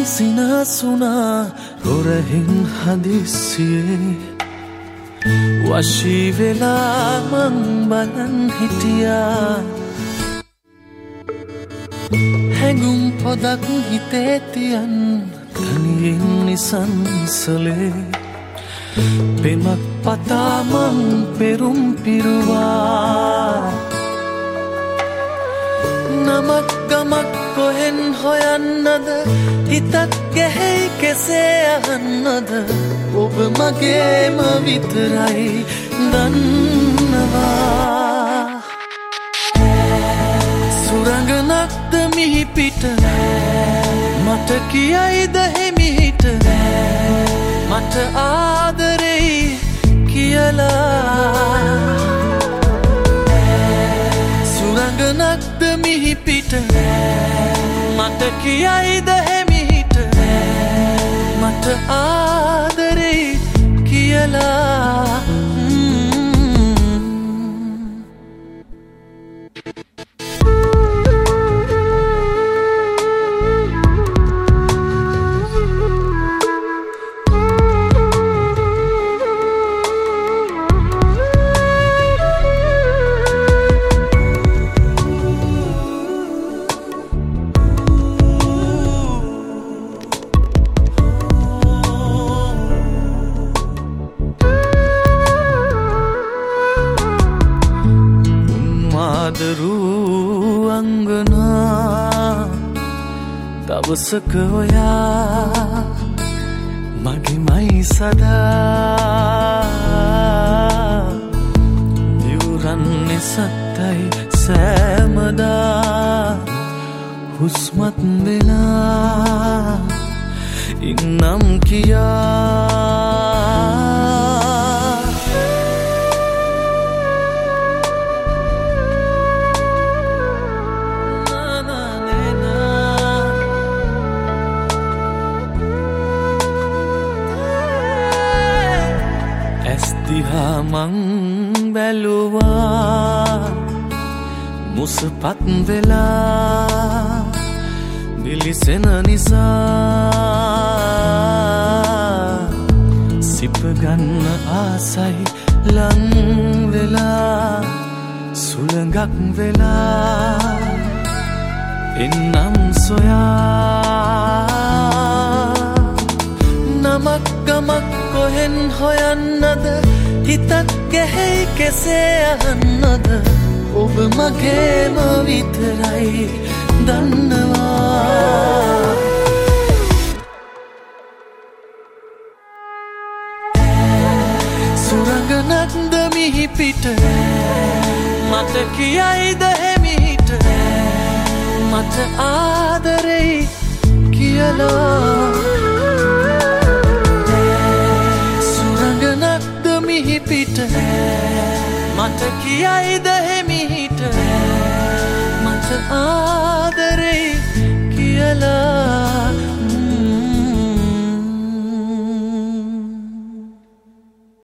සිනසුනා රොරහින් හදිස්සියේ වශී වෙලා මං බලන් හිටියා හැඟුම් පොදක් හිතේ තියන් තනියෙන් නිසංසලේ පෙමක් පතා මං පෙරුම් පිරුවා නමක් ගමක් කොහෙන් හොයන්නද හිතත් ගැහෙයි කෙසේ අහන්නද ඔබ මගේම විතරයි දන්නවා සුරංගනක්ද මිහි පිට මට කියයිද හිමිහිට මට ආදරෙයි කියලා සුරංගනක්ද මිහි පිට මට කියයිද හිමිහිට මට ආදරෙයි කියලා ආදරූ අංගනා දවසක ඔයා මගේමයි සදා දිවුරන්නේ සත්තයි සෑමදා හුස්මත් වෙලා ඉන්නම් කියා දිහා මං බැලුවා මුසපත් වෙලා දිලිසෙන නිසා සිප ගන්න ආසයි ලං වෙලා සුළඟක් වෙලා එන්නම් සොයා නමක් ගමක් කොහෙන් හොයන්නද හිතත් ගැහෙයි කෙසේ අහන්නද ඔබ මගේම විතරයි දන්නවා සුරංගනක්ද මිහි පිට මට කියයිද හිමිහිට මට ආදරෙයි කියලා පිට මට කියයිද